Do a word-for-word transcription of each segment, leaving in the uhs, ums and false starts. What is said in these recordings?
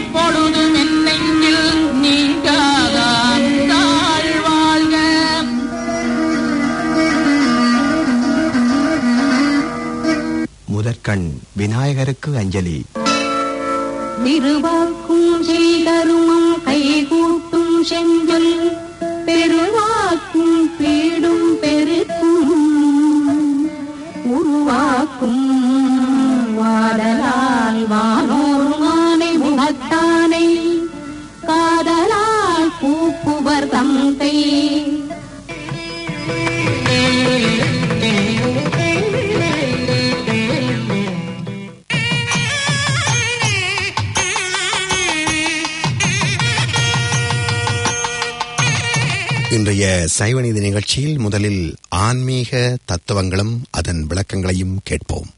எப்பொழுதும் என் நெஞ்சில் நீங்காதான் தாழ்வாழ்க. முதற்கண் விநாயகருக்கு அஞ்சலி. திருவாக்கும் செய்கருமம் கைகூட்டும் செஞ்சொல் பெருவாக்கும் பீடும் பெருக்கும் உருவாக்கும் வாடலால் வானோர் மானை முகத்தானை காதலால் பூப்புவர் தந்தை. இன்றைய சைவநீதி நிகழ்ச்சியில் முதலில் ஆன்மீக தத்துவங்களும் அதன் விளக்கங்களையும் கேட்போம்.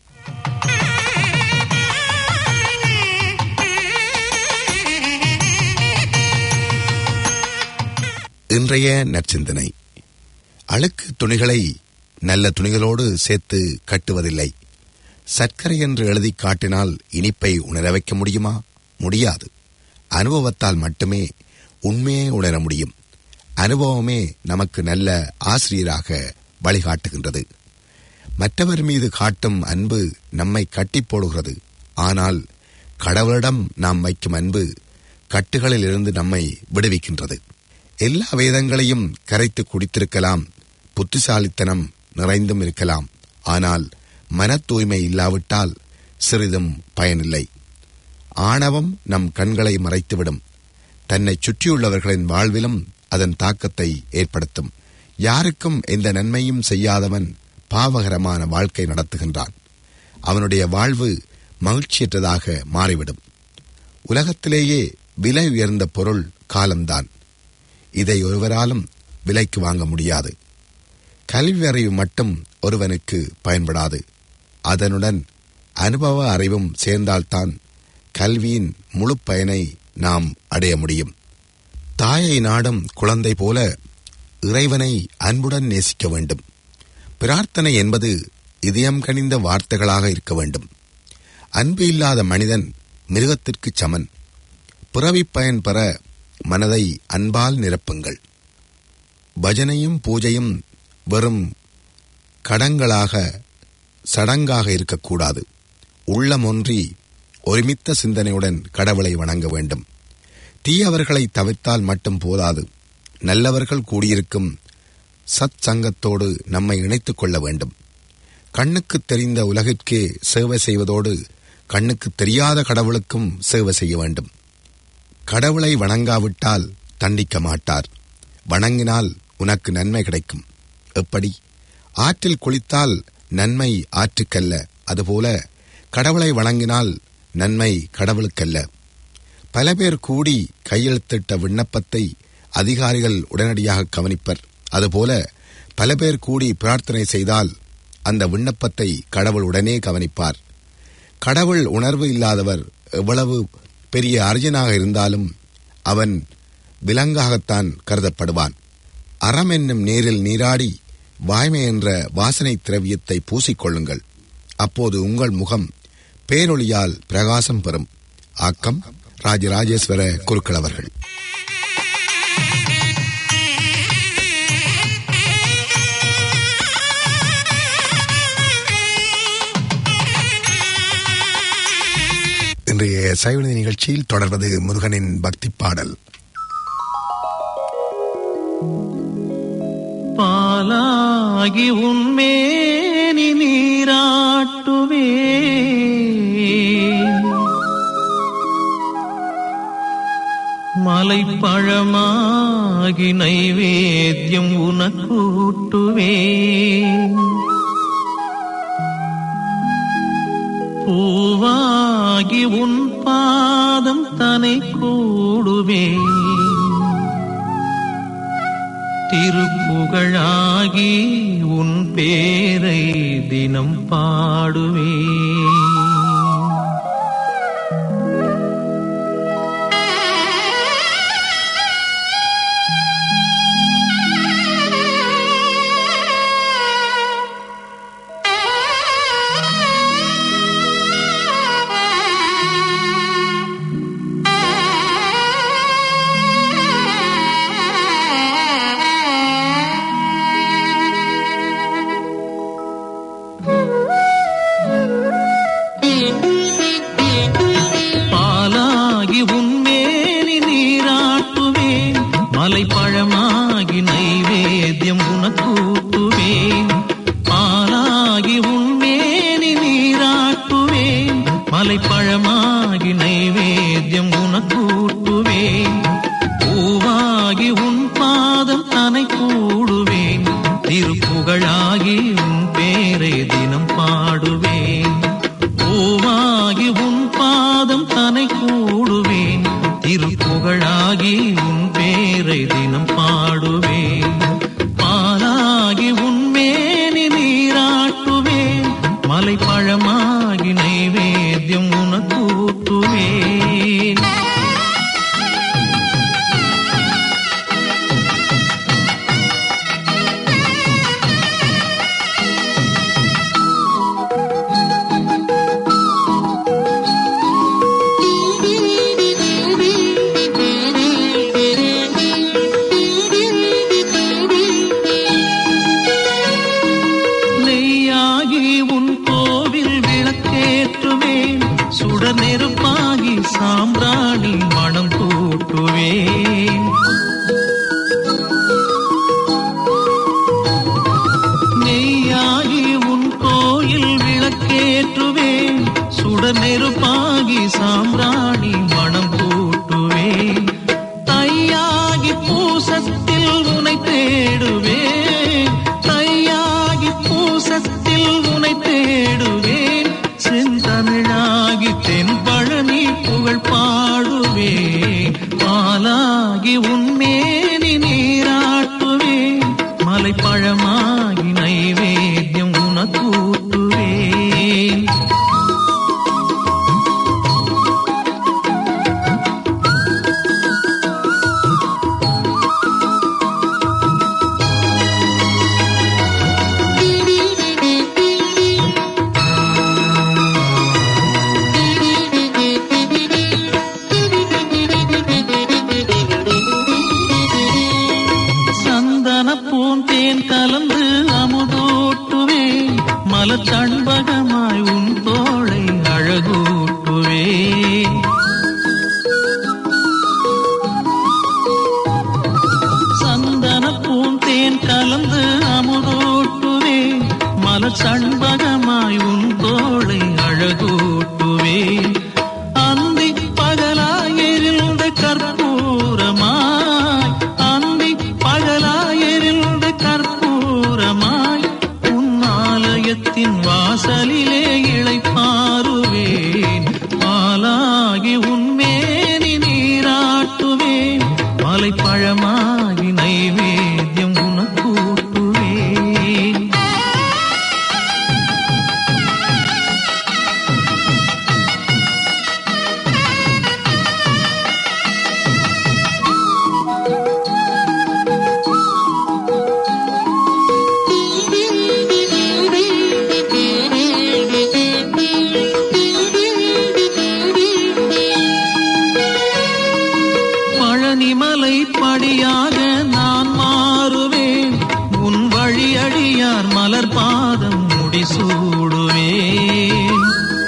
இன்றைய நற்சிந்தனை. அழுக்கு துணிகளை நல்ல துணிகளோடு சேர்த்து கட்டுவதில்லை. சர்க்கரை என்று எழுதி காட்டினால் இனிப்பை உணர வைக்க முடியுமா? முடியாது. அனுபவத்தால் மட்டுமே உண்மையை உணர முடியும். அனுபவமே நமக்கு நல்ல ஆசிரியராக வழிகாட்டுகின்றது. மற்றவர் மீது காட்டும் அன்பு நம்மை கட்டி போடுகிறது. ஆனால் கடவுளிடம் நாம் வைக்கும் அன்பு கட்டுகளில் இருந்து நம்மை விடுவிக்கின்றது. எல்லா வேதங்களையும் கரைத்து குடித்திருக்கலாம், புத்திசாலித்தனம் நிறைந்தும் இருக்கலாம். ஆனால் மன தூய்மை இல்லாவிட்டால் சிறிதும் பயனில்லை. ஆணவம் நம் கண்களை மறைத்துவிடும். தன்னை சுற்றியுள்ளவர்களின் வாழ்விலும் அதன் தாக்கத்தை ஏற்படுத்தும். யாருக்கும் எந்த நன்மையும் செய்யாதவன் பாவகரமான வாழ்க்கை நடத்துகின்றான். அவனுடைய வாழ்வு மகிழ்ச்சியற்றதாக மாறிவிடும். உலகத்திலேயே விலை உயர்ந்த பொருள் காலம்தான். இதை ஒருவராலும் விலைக்கு வாங்க முடியாது. கல்வி அறிவு மட்டும் ஒருவனுக்கு பயன்படாது. அதனுடன் அனுபவ அறிவும் சேர்ந்தால்தான் கல்வியின் முழு பயனை நாம் அடைய முடியும். தாயை நாடும் குழந்தை போல இறைவனை அன்புடன் நேசிக்க வேண்டும். பிரார்த்தனை என்பது இதயம் கனிந்த வார்த்தைகளாக இருக்க வேண்டும். அன்பு இல்லாத மனிதன் மிருகத்திற்கு சமன். பிறவி பயன் பெற மனதை அன்பால் நிரப்புங்கள். பஜனையும் பூஜையும் வெறும் கடங்களாக சடங்காக இருக்கக்கூடாது. உள்ளம் ஒன்றி ஒருமித்த சிந்தனையுடன் கடவுளை வணங்க வேண்டும். தீயவர்களை தவிர்த்தால் மட்டும் போதாது. நல்லவர்கள் கூடியிருக்கும் சத் சங்கத்தோடு நம்மை இணைத்துக் கொள்ள வேண்டும். கண்ணுக்கு தெரிந்த உலகிற்கே சேவை செய்வதோடு கண்ணுக்கு தெரியாத கடவுளுக்கும் சேவை செய்ய வேண்டும். கடவுளை வணங்காவிட்டால் தண்டிக்க மாட்டார். வணங்கினால் உனக்கு நன்மை கிடைக்கும். எப்படி? ஆற்றில் குளித்தால் நன்மை ஆற்றுக்கல்ல. அதுபோல கடவுளை வணங்கினால் நன்மை கடவுளுக்கல்ல. பல பேர் கூடி கையெழுத்திட்ட விண்ணப்பத்தை அதிகாரிகள் உடனடியாக கவனிப்பர். அதுபோல பல பேர் கூடி பிரார்த்தனை செய்தால் அந்த விண்ணப்பத்தை கடவுள் உடனே கவனிப்பார். கடவுள் உணர்வு இல்லாதவர் எவ்வளவு பெரிய அர்ஜனாக இருந்தாலும் அவன் விலங்காகத்தான் கருதப்படுவான். அறம் என்னும் நீரில் நீராடி வாய்மை என்ற வாசனை திரவியத்தை பூசிக்கொள்ளுங்கள். அப்போது உங்கள் முகம் பேரொளியால் பிரகாசம் பெறும். ஆக்கம் ராஜராஜேஸ்வர குருக்கள் அவர்கள். இன்றைய சைவநீதி நிகழ்ச்சியில் தொடர்வது முருகனின் பக்தி பாடல். பாலாகி உன்மேனி நீராட்டுவே மலைப்பழமாகி நைவேத்யம் உனக்கூட்டுவே பூவாகி உன் பாதம் தனை கூடுவே திருப்புகழாகி உன் பேரை தினம் பாடுவே. Ah பழமாகி நைவேத்தியம் உனக்கூட்டுவேன். பூவாகி உன் பாதம் தனை கூடுவேன். திருப்புகழாகி உன் பேரை தினம் பாடுவேன். பூவாகி உன் பாதம் தனை கூடுவேன். திருப்புகழாகி உன் பேரை தினம் பாடுவேன். பாலாகி உன் மேனி நீராட்டுவேன். மலை பழமாகி நைவேத்தியம் உனக்கூட்டுவேன். நெருப்பாகி சாம்பிராணி மணம் கூட்டுவேன். நெய்யாகி உன் கோயில் விளக்கேற்றுவேன். சுடர் நெருப்பாகி சாம்பிராணி மணம் கூட்டுவேன். தையாகி பூசத்தில் உனை தேடுவேன். தையாகி பூசத்தில் உனை தேடுவேன். செந்தமிழாகி தென்பழனி புகழ் பாடுவேன். பாலாகி உன்மேனி நீராட்டுவேன். மலை பழமாகி நைவேத்தியம் உனக்கூட்டுவேன். கலந்து அமுதூட்டுவேன். மலச்சண்பகமாய் உன் தோளை அழகூட்டுவேன். சந்தன பூந்தேன் கலந்து அமுதூட்டுவேன். மலச்சண்பகமாய் உன் தோளை அழகூட்டுவேன். அந்தி பகலாய் எரிந்த கற்பூரமாய், அந்தி பகலாய் எரிந்த கற்பூரமாய் உன் ஆலயத்தின் வாசலிலே இளைப்பாறுவேன். பாலாகி உன்மேனி நீராட்டுவேன். மலை பழமாகி நைவேத்தியம் உனக்கூட்டுவேன். பழனிமலை படியாக நான் மாறுவேன். உன் வழியடியார் மலர் பாதம் முடிசூடுவேன்.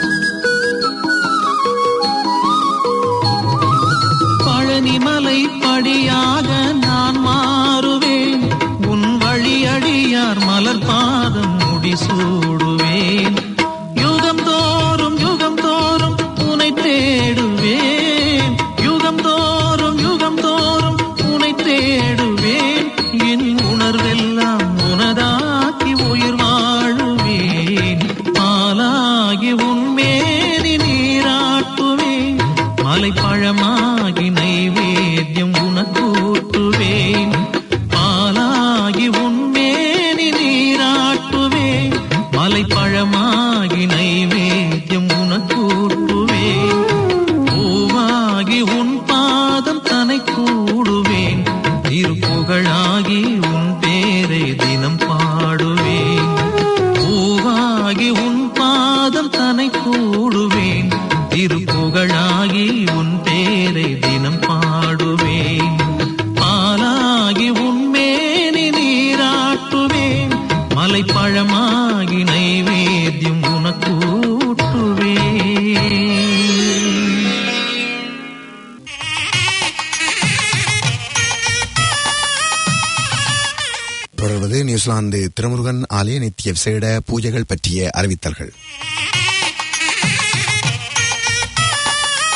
பழனிமலை படியாக நான் மாறுவேன். உன் வழியடியார் மலர் பாதம் முடிசூடுவேன். யுகம் தோறும் யுகம் தோறும் உனை தேடுவேன். யுகம் தோறும் யுகம் தோறும் உனை தேடுவேன். என் உணர்வெல்லாம் உனதாக்கி உயிர் வாழுவேன். பாலாகி உன்மேனி நீராட்டுவேன். மலை பழமாகி நைவேத்தியம் உனக்கூட்டுவேன். பாலாகி உன்மேனி நீராட்டுவேன். மலை பழமாகி நைவேத்தியம் உனக்கூட்டுவேன். பூவாகி உன் பாதம் தனை கூடுவேன். திருப்புகழாகி உன் பேரை தினம் பாடுவேன். பூவாகி உன் பாதம் தனை கூடுவேன். திருப்புகழாகி உன் பேரை தினம் பாடுவேன். பாலாகி உன்மேனி நீராட்டுவேன். மலை பழமாகி நைவேத்தியம் உனக்கூட்டுவேன். தொடர்வது நியூசிலாந்து திருமுருகன் ஆலய நித்திய விசேட பூஜைகள் பற்றிய அறிவித்தல்கள்.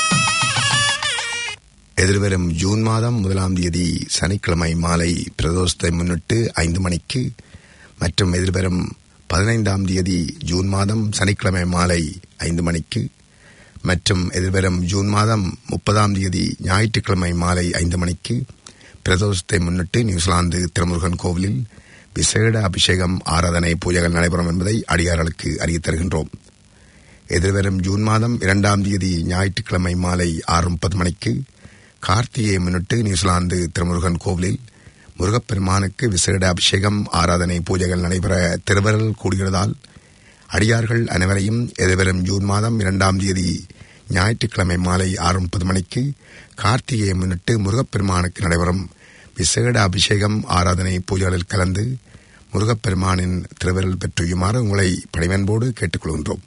எதிர்வரும் ஜூன் மாதம் முதலாம் தேதி சனிக்கிழமை மாலை பிரதோஷத்தை முன்னிட்டு ஐந்து மணிக்கு மற்றும் எதிர்வரும் பதினைந்தாம் தேதி ஜூன் மாதம் சனிக்கிழமை மாலை ஐந்து மணிக்கு மற்றும் எதிர்வரும் ஜூன் மாதம் முப்பதாம் தேதி ஞாயிற்றுக்கிழமை மாலை ஐந்து மணிக்கு பிரதோஷத்தை முன்னிட்டு நியூசிலாந்து திருமுருகன் கோவிலில் விசேட அபிஷேகம் ஆராதனை பூஜைகள் நடைபெறும் என்பதை அடியார்களுக்கு அறிவித் தருகின்றோம். எதிர்வரும் ஜூன் மாதம் இரண்டாம் தேதி ஞாயிற்றுக்கிழமை மாலை ஆறு முப்பது மணிக்கு கார்த்திகையை முன்னிட்டு நியூசிலாந்து திருமுருகன் கோவிலில் முருகப்பெருமானுக்கு விசேட அபிஷேகம் ஆராதனை பூஜைகள் நடைபெற திருவருள் கூடுகிறதால் அடியார்கள் அனைவரையும் எதிர்வரும் ஜூன் மாதம் இரண்டாம் தேதி ஞாயிற்றுக்கிழமை மாலை ஆறு முப்பது மணிக்கு கார்த்திகையை முன்னிட்டு முருகப்பெருமானுக்கு நடைபெறும் விசேட அபிஷேகம் ஆராதனை பூஜைகளில் கலந்து முருகப்பெருமானின் திருவருள் பெற்றுயுமாறு உங்களை பணிவன்போடு கேட்டுக்கொள்கின்றோம்.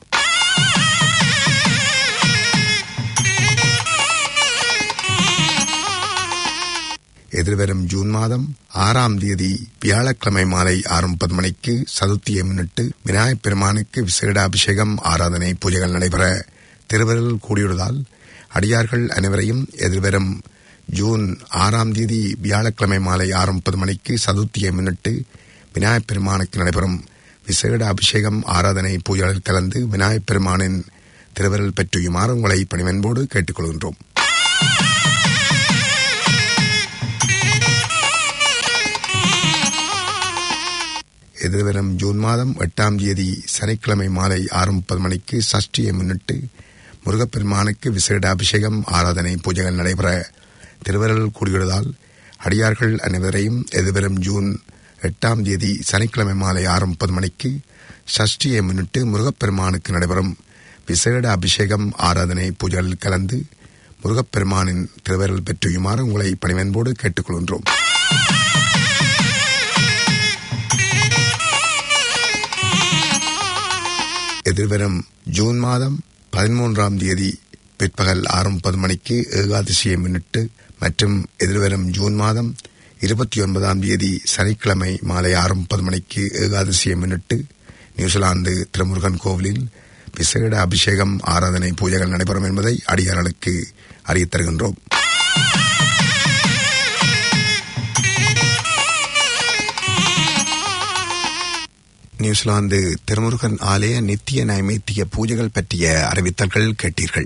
எதிர்வரும் ஜூன் மாதம் ஆறாம் தேதி வியாழக்கிழமை மாலை ஆறு முப்பது மணிக்கு சதுர்த்தியை முன்னிட்டு விநாயகப் பெருமானுக்கு விசேட அபிஷேகம் ஆராதனை பூஜைகள் நடைபெற திருவருள் கூடியுள்ளதால் அடியார்கள் அனைவரையும் எதிர்வரும் ஜூன் ஆறாம் தேதி வியாழக்கிழமை மாலை ஆறு முப்பது மணிக்கு சதுர்த்தியை முன்னிட்டு விநாயகப் பெருமானுக்கு நடைபெறும் விசேட அபிஷேகம் ஆராதனை பூஜைகளில் கலந்து விநாயகப் பெருமானின் திருவருள் பெற்றுயுமாறு உங்களை பணிவன்போடு கேட்டுக்கொள்கின்றோம். எதிர்வரும் ஜூன் மாதம் எட்டாம் தேதி சனிக்கிழமை மாலை ஆறு முப்பது மணிக்கு சஷ்டியை முன்னிட்டு முருகப்பெருமானுக்கு விசேட அபிஷேகம் ஆராதனை பூஜைகள் நடைபெற திருவருள் கூடியுள்ளதால் அடியார்கள் அனைவரையும் எதிர்வரும் ஜூன் எட்டாம் தேதி சனிக்கிழமை மாலை ஆறு முப்பது மணிக்கு சஷ்டியை முன்னிட்டு முருகப்பெருமானுக்கு நடைபெறும் விசேட அபிஷேகம் ஆராதனை பூஜைகளில் கலந்து முருகப்பெருமானின் திருவருள் பெற்றுயுமாறு உங்களை பணிவன்போடு கேட்டுக்கொள்கின்றோம். எதிர்வரும் ஜூன் மாதம் பதிமூன்றாம் தேதி பிற்பகல் ஆறு முப்பது மணிக்கு ஏகாதசியை முன்னிட்டு மற்றும் எதிர்வரும் ஜூன் மாதம் இருபத்தி ஒன்பதாம் தேதி சனிக்கிழமை மாலை ஆறு முப்பது மணிக்கு ஏகாதசியை முன்னிட்டு நியூசிலாந்து திருமுருகன் கோவிலில் விசேட அபிஷேகம் ஆராதனை பூஜைகள் நடைபெறும் என்பதை அடியார்களுக்கு அறிவித் தருகின்றோம். நியூசிலாந்து திருமுருகன் ஆலய நித்திய நைமித்திய பூஜைகள் பற்றிய அறிவித்தல்கள் கேட்டீர்கள்.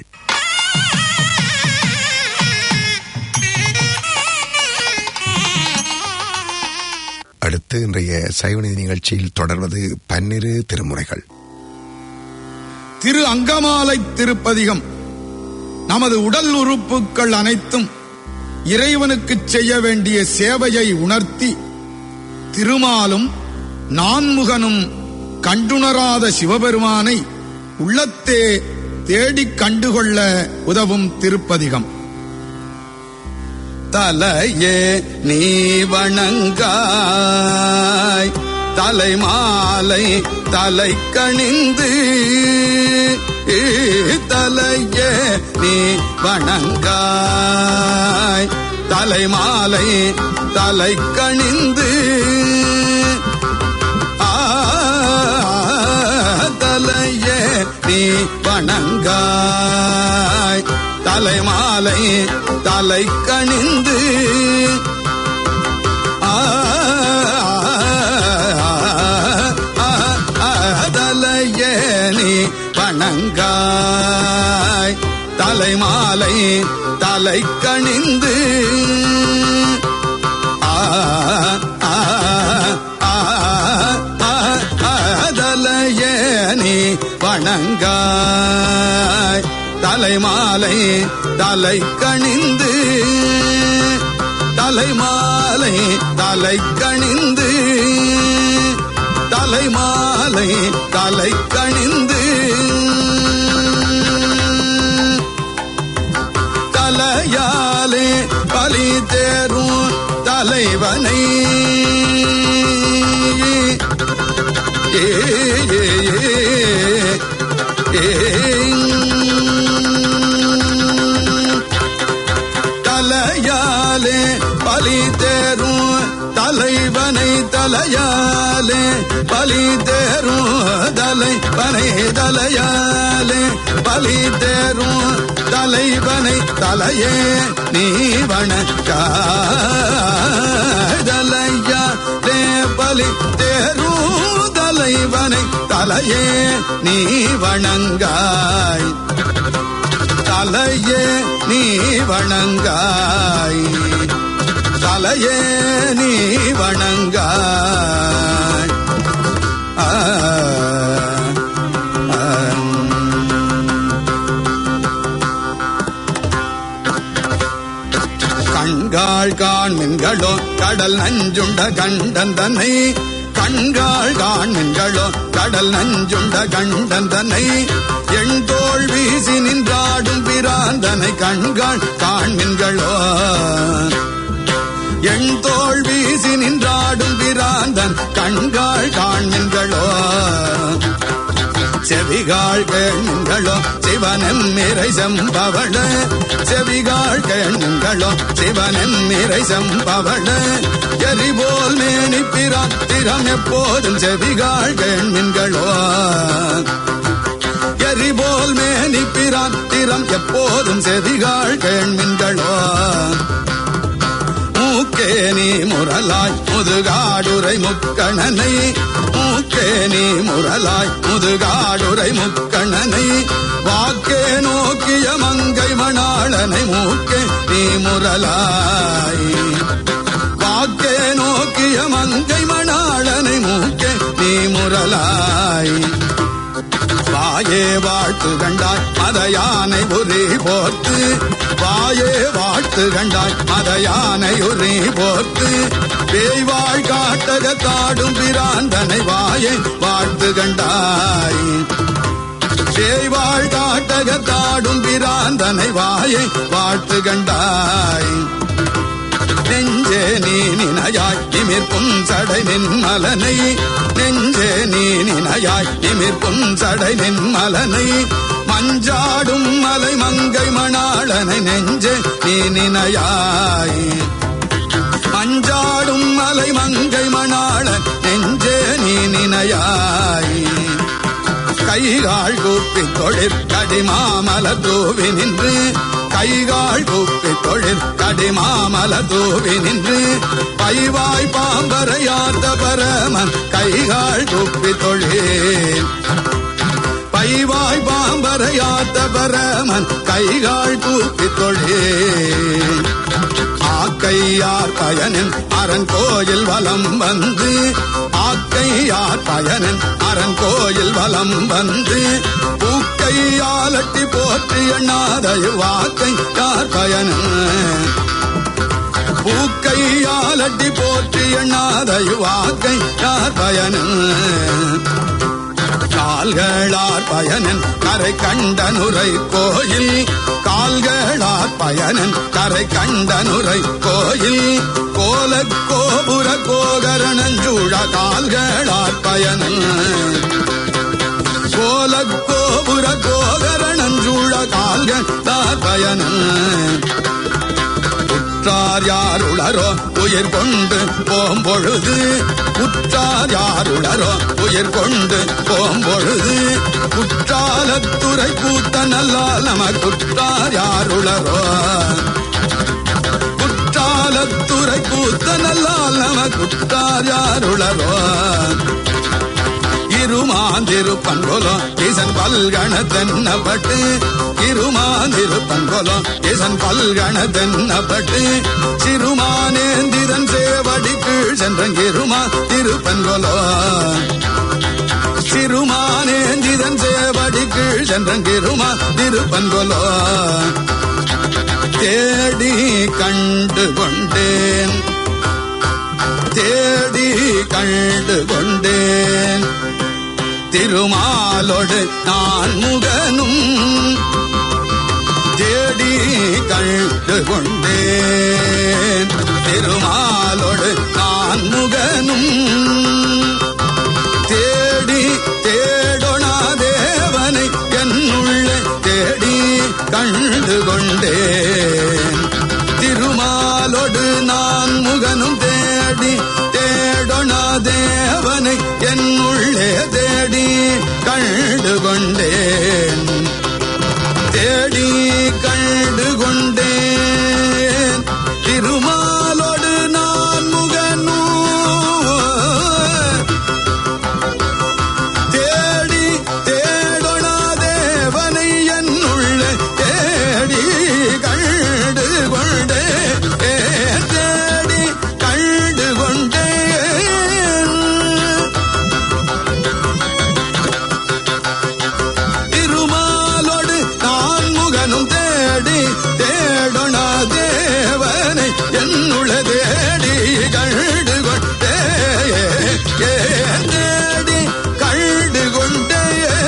அடுத்து இன்றைய சைவநீதி நிகழ்ச்சியில் தொடர்வது பன்னிரு திருமுறைகள். திரு அங்கமாலை திருப்பதிகம். நமது உடல் உறுப்புகள் அனைத்தும் இறைவனுக்கு செய்ய வேண்டிய சேவையை உணர்த்தி திருமாலும் நான்முகனும் கண்டுணராத சிவபெருமானை உள்ளத்தே தேடிக் கண்டுகொள்ள உதவும் திருப்பதிகம். தலையே நீ வணங்காய் தலைமாலை தலை கணிந்து தலையே நீ வணங்காய் தலைமாலை தலை கணிந்து தலையே நீ வணங்காய் தலைமாலை தலை கணிந்து தலையே நீ வணங்காய் தலைமாலை தலை கணிந்து தலையேனி வணங்காய் தலைமாலை தலை கணிந்து தலைமாலை தலை கணிந்து தலைமாலை தலை கணிந்து தலையாலே பலி தேரும் தலைவனை ஏ தலையாலே பலி தேரும் தலைவனை தலையாலே பலி தேரும் தலைவனை தலையாலே பலி தேரும் தலைவனை தலையே நீ வணக்காதலையாலே பலி தேரும் தலைவனை தலையே நீ வணங்காய் தலையே நீ வணங்காய் தலையே நீ வணங்காய் ஆ, ஆ. கண்காள் காண்மின்களோ கடல் நஞ்சுண்ட கண்டந்தனை கண்காள் காண்மின்களோ கடல் நஞ்சுண்ட கண்டந்தனை எண் தோள் வீசி நின்றாடும் பிராந்தனை கண்காள் காண்மின்களோ எண் தோள் வீசி நின்றாடும் பிராந்தன் கண்காள் காண்மின்களோ செவிகாள் கேண்களோ சிவனன் நிறை சம்பவள செவிகாள் கேண்களோ சிவனன் நிறை சம்பவள எரிபோல் மேனி பிராத்திரம் எப்போதும் செவிகாள் கேண்களோ எரிபோல் மேனி பிராத்திரம் எப்போதும் செவிகாள் கேண்களோ மூக்கே நீ முரலாய் முதுகாடுரை முக்கணனை மூக்கே நீ முரலாய் முதுகாடுரை முக்கணனை வாக்கே நோக்கிய மங்கை மணாளனை மூக்கே நீ முரலாய் வாக்கே நோக்கிய மங்கை மணாளனை மூக்கே நீ முரலாய் வாயே வாழ்த்து கண்டாய் மத யானை உரி போர்த்து வாயே வாழ்த்து கண்டாய் மத யானை உரி போர்த்து பேய்வாழ் காட்டக தாடும் பிராந்தனை வாயே வாழ்த்து கண்டாய் பேய்வாழ் காட்டக தாடும் பிராந்தனை வாயை வாழ்த்து கண்டாய் நெஞ்சே நீ நினையாய் நிமிர்க்கும் சடை நின்மலனை நெஞ்சே நீ நினையாய் நிமிர்க்கும் சடை நின்மலனை மஞ்சாடும் மலை மங்கை மணாளனை நெஞ்சே நீ நினையாய் மஞ்சாடும் மலை மங்கை மணாளன் நெஞ்சே நீ நினையாய் கைகாள் கூப்பி தொழிற் கடிமாமல தூவி நின்று கைகாள் கூப்பி தொழிற் கடிமாமல தூவி நின்று பைவாய் பாம்பரையாத்த பரமன் கைகாள் கூப்பி தொழில் பைவாய் பாம்பரையாத்த பரமன் கைகாள் கூப்பி தொழில் ஆக்கையார் பயனின் அரண் கோயில் வலம் வந்து ஆக்கையார் பயனின் அரண் கோயில் வலம் வந்து பூக்கையாலட்டி போற்றி எண்ணாதயு வாக்கை யார் பயனின் பூக்கையாலட்டி போற்றி எண்ணாதயு வாக்கை யார் பயனின் கால்களார் பயனன் கரை கண்டனுரை கோயில் கால்களார் பயனன் கரை கண்டனுரை கோயில் கோல கோபுர கோகரணஞ்சூழ கால்களார் பயனன் கோல கோபுர கோகரணஞ்சூழ கால்களார் பயனன் உற்றார் யாருளரோ உயிர் கொண்டு போம்பொழுது உற்றார் யாருளரோ உயிர் கொண்டு போம்பொழுது குற்றாலத்துறை கூத்த நல்லால் நம குற்றார் யாருளரோ குற்றாலத்துறை கூத்த நல்லால் நம குற்றார் யாருளரோ இருமாந்திருப்பன்கொலோ இசன் பல்கண தென்னப்பட்டு இருமாந்திருப்பன்கொலோ இசன் பல்கண தென்னப்பட்டு சிறுமானேந்திரன் சேவடி கீழ் சென்றன் இருமா திருப்பன்கொலோ சிறுமானேந்திரன் சேவடி கீழ் சென்றன் இருமா திருப்பன்கொலோ தேடி கண்டு கொண்டேன் தேடி கண்டு கொண்டேன் திருமாலோடு நான் முகனும் தேடி கண்டு கொண்டேன் திருமாலோடு நான் முகனும் தேடி தேடொணா தேவனை என்னுள்ளே தேடி கண்டு கொண்டேன் திருமாலோடு நான் தேவனை என்னுள்ளே தேடி கண்டு கொண்டேன் தேடி கண்டு கொண்டேன் திருமாலோடு நான் முகனு தேடி தேடொணா தேவனை என்னுள்ளே தேடி கண்டு கொண்டேன் தேடி கண்டு கொண்டேன் திருமாலோடு நான் முகனும் தேடி தேடொணா தேவனை என்னுள்ள தேடி கண்டு கொண்டேன் தேடி கண்டு கொண்டேன்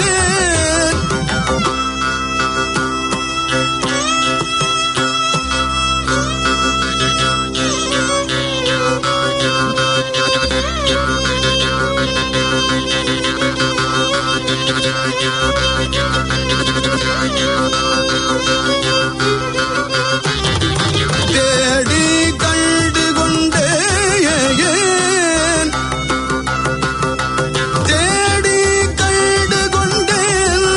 தேடி கண்டு கொண்டேன் தேடி கண்டு கொண்டேன்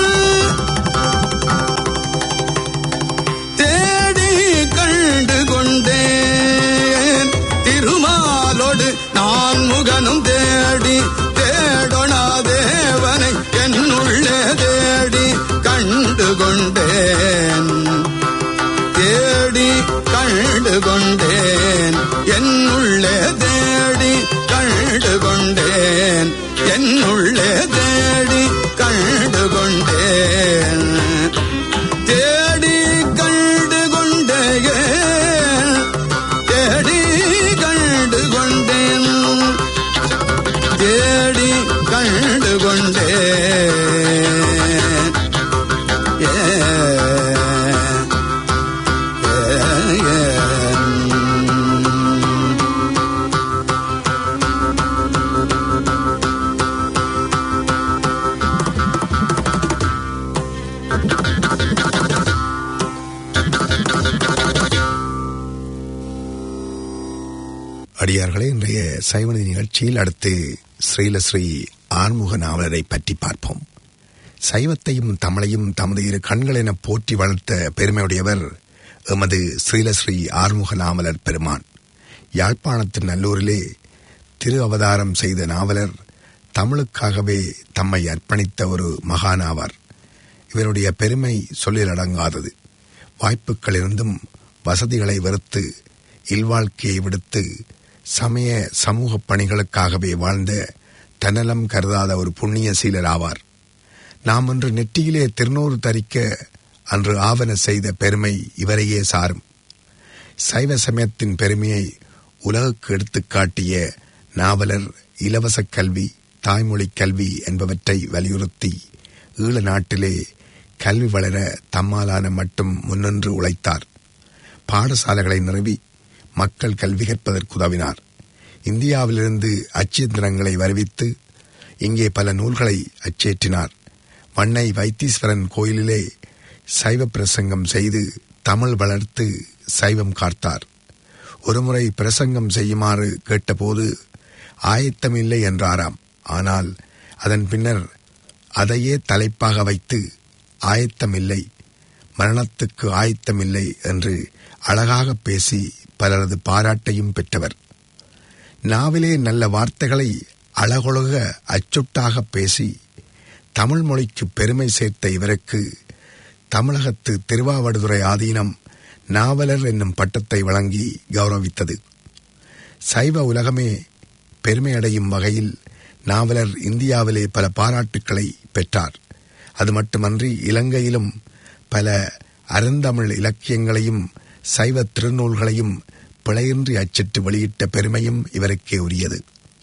தேடி கண்டு கொண்டேன் திருமாலோடு நான் முகனும் தேடி தேடொணா தேவனை என்னுள்ளே தேடி கண்டு கொண்டேன் தேடி கண்டு கொண்டேன் என்னுள்ளே தேடி கண்டு கொண்டேன் என்னுள்ளே தேடி கண்டு கொண்டேன் தேடி கண்டு கொண்டேன் தேடி கண்டு கொண்டேன் தேடி கண்டு கொண்டேன் ஏ அடியார்களே, இன்றைய சைவநீதி நிகழ்ச்சியில் அடுத்து ஸ்ரீலஸ்ரீ ஆறுமுக நாவலரை பற்றி பார்ப்போம். சைவத்தையும் தமிழையும் தமது இரு கண்கள் என போற்றி வளர்த்த பெருமையுடையவர் எமது ஸ்ரீலஸ்ரீ ஆறுமுக நாவலர் பெருமான். யாழ்ப்பாணத்தின் நல்லூரிலே திரு அவதாரம் செய்த நாவலர் தமிழுக்காகவே தம்மை அர்ப்பணித்த ஒரு மகானாவார். இவருடைய பெருமை சொல்லிலடங்காதது. வாய்ப்புகளிருந்தும் வசதிகளை வெறுத்து இல்வாழ்க்கையை விடுத்து சமய சமூக பணிகளுக்காகவே வாழ்ந்த தன்னலம் கருதாத ஒரு புண்ணிய சீலர் ஆவார். நாம் இன்று நெற்றியிலே திருநூறு தரிக்க அன்று ஆவன செய்த பெருமை இவரையே சாரும். சைவ சமயத்தின் பெருமையை உலகுக்கு எடுத்துக் காட்டிய நாவலர் இலவச கல்வி, தாய்மொழி கல்வி என்பவற்றை வலியுறுத்தி ஈழ நாட்டிலே கல்வி வளர தம்மாலான மட்டும் முன்னின்று உழைத்தார். பாடசாலைகளை நிறுவி மக்கள் கல்வி கற்பதற்கு உதவினார். இந்தியாவிலிருந்து அச்சியந்திரங்களை வருவித்து இங்கே பல நூல்களை அச்சேற்றினார். வண்ணை வைத்தீஸ்வரன் கோயிலிலே சைவ பிரசங்கம் செய்து தமிழ் வளர்த்து சைவம் காத்தார். ஒருமுறை பிரசங்கம் செய்யுமாறு கேட்டபோது ஆயத்தமில்லை என்றாராம். ஆனால் அதன் பின்னர் அதையே தலைப்பாக வைத்து ஆயத்தமில்லை, மரணத்துக்கு ஆயத்தமில்லை என்று அழகாக பேசி பலரது பாராட்டையும் பெற்றவர். நாவிலே நல்ல வார்த்தைகளை அழகொழுக அச்சுட்டாக பேசி தமிழ் மொழிக்கு பெருமை சேர்த்த இவருக்கு தமிழகத்து திருவாவடுதுறை ஆதீனம் நாவலர் என்னும் பட்டத்தை வழங்கி கௌரவித்தது. சைவ உலகமே பெருமையடையும் வகையில் நாவலர் இந்தியாவிலே பல பாராட்டுக்களை பெற்றார். அது மட்டுமன்றி இலங்கையிலும் பல அருந்தமிழ் இலக்கியங்களையும் சைவ திருநூல்களையும் பிழையின்றி அச்சிட்டு வெளியிட்ட பெருமையும் இவருக்கே உரியது.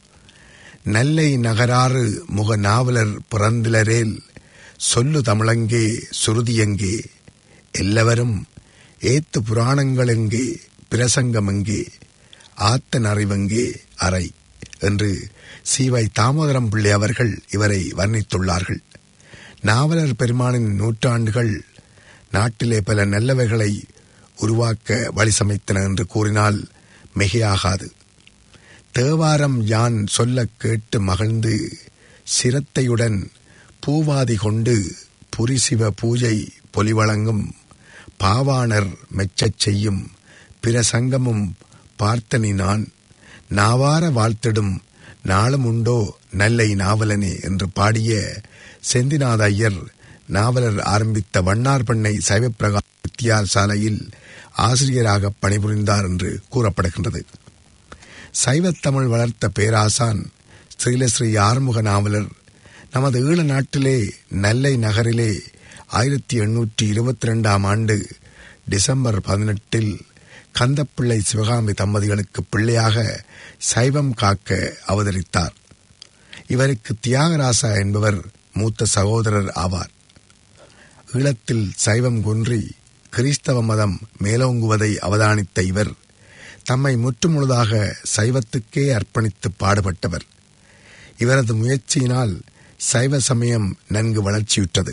நெல்லை நகராறு முக நாவலர் பிறந்திலரேல் சொல்லு தமிழங்கே சுருதியெங்கே எல்லாவரும் ஏத்து புராணங்களெங்கே பிரசங்கமெங்கே ஆத்தன் அறிவெங்கே அறை என்று சீவை தாமோதரம் பிள்ளை அவர்கள் இவரை வர்ணித்துள்ளார்கள். நாவலர் பெருமானின் நூற்றாண்டுகள் நாட்டிலே பல நல்லவைகளை உருவாக்க வழி சமைத்தன என்று கூறினால் மிகையாகாது. தேவாரம் யான் சொல்லக் கேட்டு மகிழ்ந்து சிரத்தையுடன் பூவாதி கொண்டு புரிசிவ பூஜை பொலிவழங்கும் பாவாணர் மெச்சச் செய்யும் பிரசங்கமும் பார்த்தனி நான் நாவார வாழ்த்திடும் நாளும் உண்டோ நல்லை நாவலனே என்று பாடிய செந்திநாத ஐயர் நாவலர் ஆரம்பித்த வண்ணார்பண்ணை சைவப்பிரகாச வித்தியாசாலையில் ஆசிரியராக பணிபுரிந்தார் என்று கூறப்படுகின்றது. சைவத்தமிழ் வளர்த்த பேராசான் ஸ்ரீலஸ்ரீ ஆறுமுக நாவலர் நமது ஈழ நாட்டிலே நெல்லை நகரிலே ஆயிரத்தி எண்ணூற்றி இருபத்தி ரெண்டாம் ஆண்டு டிசம்பர் பதினெட்டில் கந்தப்பிள்ளை சிவகாமி தம்பதிகளுக்கு பிள்ளையாக சைவம் காக்க அவதரித்தார். இவருக்கு தியாகராசா என்பவர் மூத்த சகோதரர் ஆவார். ஈழத்தில் சைவம் குன்றி கிறிஸ்தவ மதம் மேலோங்குவதை அவதானித்த இவர் தம்மை முற்றுமுழுதாக சைவத்துக்கே அர்ப்பணித்து பாடுபட்டவர். இவரது முயற்சியினால் சைவ சமயம் நன்கு வளர்ச்சியுற்றது.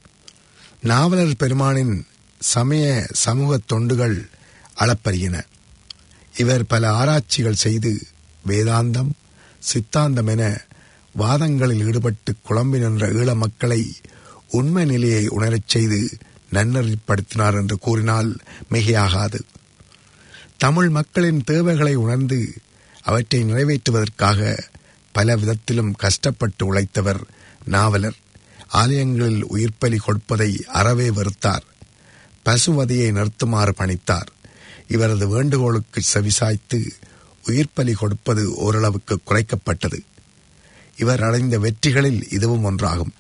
நாவலர் பெருமானின் சமய சமூக தொண்டுகள் அளப்பரியன. இவர் பல ஆராய்ச்சிகள் செய்து வேதாந்தம் சித்தாந்தம் என வாதங்களில் ஈடுபட்டு குழம்பி நின்ற ஈழ மக்களை உண்மை நிலையை உணரச் செய்து நன்னறிப்படுத்தினார் என்று கூறினால் மிகையாகாது. தமிழ் மக்களின் தேவைகளை உணர்ந்து அவற்றை நிறைவேற்றுவதற்காக பல விதத்திலும் கஷ்டப்பட்டு உழைத்தவர் நாவலர். ஆலயங்களில் உயிர்ப்பலி கொடுப்பதை அறவே வெறுத்தார். பசுவதியை நிறுத்துமாறு பணித்தார். இவரது வேண்டுகோளுக்கு செவிசாய்த்து உயிர்ப்பலி கொடுப்பது ஓரளவுக்கு குறைக்கப்பட்டது. இவர் அடைந்த வெற்றிகளில் இதுவும் ஒன்றாகும்.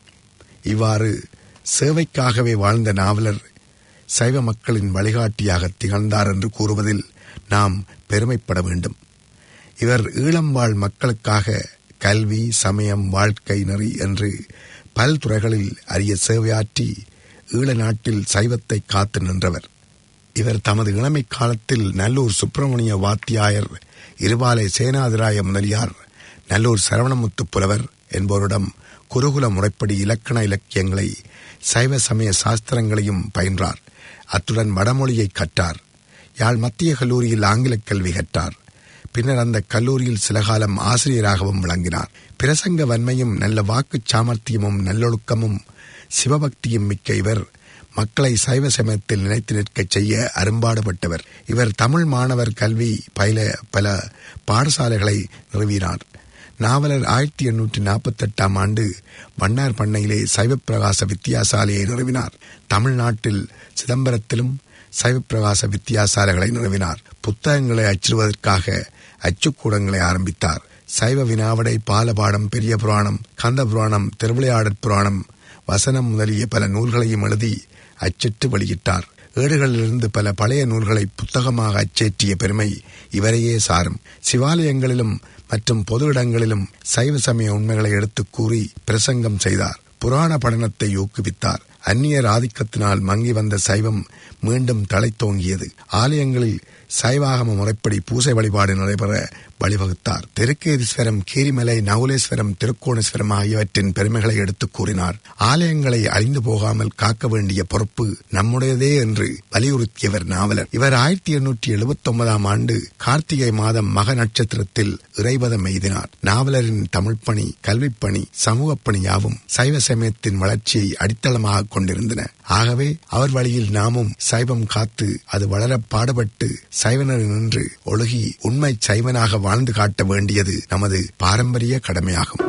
இவ்வாறு சேவைக்காகவே வாழ்ந்த நாவலர் சைவ மக்களின் வழிகாட்டியாக திகழ்ந்தார் என்று கூறுவதில் நாம் பெருமைப்பட வேண்டும். இவர் ஈழம்வாழ் மக்களுக்காக கல்வி சமயம் வாழ்க்கை நெறி என்று பல்துறைகளில் அரிய சேவையாற்றி ஈழ நாட்டில் சைவத்தை காத்து நின்றவர். இவர் தமது இளமை காலத்தில் நல்லூர் சுப்பிரமணிய வாத்தியாயர், இருபாலை சேனாதிராய முதலியார், நல்லூர் சரவணமுத்து புலவர் என்பவரிடம் குருகுல முறைப்படி இலக்கண இலக்கியங்களை சைவ சமய சாஸ்திரங்களையும் பயின்றார். அத்துடன் வடமொழியை கற்றார். யாழ் மத்திய கல்லூரியில் ஆங்கில கல்வி கற்றார். பின்னர் அந்த கல்லூரியில் சில காலம் ஆசிரியராகவும் விளங்கினார். பிரசங்க வன்மையும் நல்ல வாக்கு சாமர்த்தியமும் நல்லொழுக்கமும் சிவபக்தியும் மிக்க இவர் மக்களை சைவ சமயத்தில் நிலைத்து நிற்கச் செய்ய அரும்பாடுபட்டவர். இவர் தமிழ் மாணவர் கல்வி பயில பல பாடசாலைகளை நிறுவினார். நாவலர் ஆயிரத்தி எண்ணூற்றி நாற்பத்தி எட்டாம் ஆண்டு வண்ணார் பண்ணையிலே சைவப்பிரகாச வித்தியாசாலையை நிறுவினார். தமிழ்நாட்டில் சிதம்பரத்திலும் சைவப்பிரகாச வித்தியாசாலைகளை நிறுவினார். புத்தகங்களை அச்சிடுவதற்காக அச்சுக்கூடங்களை ஆரம்பித்தார். சைவ வினாவடை, பாலபாடம், பெரிய புராணம், கந்த புராணம், திருவிளையாடற் புராணம், வசனம் முதலிய பல நூல்களையும் எழுதி அச்சிட்டு வெளியிட்டார். ஏடுகளிலிருந்து பல பழைய நூல்களை புத்தகமாக அச்சேற்றிய பெருமை இவரையே சாரும். சிவாலயங்களிலும் மற்றும் பொது இடங்களிலும் சைவ சமய உண்மைகளை எடுத்துக் கூறி பிரசங்கம் செய்தார். புராண படனத்தை ஊக்குவித்தார். அந்நியர் ஆதிக்கத்தினால் மங்கி வந்த சைவம் மீண்டும் தழைத்தோங்கியது. ஆலயங்களில் சைவாகம முறைப்படி பூசை வழிபாடு நடைபெற வழிவகுத்தார். திருக்கேதீஸ்வரம், கீரிமலை, நகுலேஸ்வரம், திருக்கோணேஸ்வரம் ஆகியவற்றின் பெருமைகளை எடுத்துக் கூறினார். ஆலயங்களை அழிந்து போகாமல் காக்க வேண்டிய பொறுப்பு நம்முடையதே என்று வலியுறுத்தியவர் நாவலர். இவர் ஆயிரத்தி எண்ணூற்றி எழுபத்தி ஒன்பதாம் ஆண்டு கார்த்திகை மாதம் மக நட்சத்திரத்தில் இறைவதம் எய்தினார். நாவலரின் தமிழ்ப்பணி, கல்விப்பணி, சமூகப் பணி யாவும் சைவ சமயத்தின் வளர்ச்சியை அடித்தளமாக கொண்டிருந்தன. ஆகவே அவர் வழியில் நாமும் சைவம் காத்து அது வளர பாடுபட்டு சைவனர் நின்று ஒழுகி உண்மை சைவனாக வாழ்ந்து காட்ட வேண்டியது நமது பாரம்பரிய கடமையாகும்.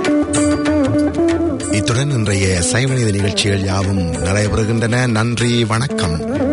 இத்துடன் இன்றைய சைவநீதி நிகழ்ச்சிகள் யாவும் நடைபெறுகின்றன. நன்றி, வணக்கம்.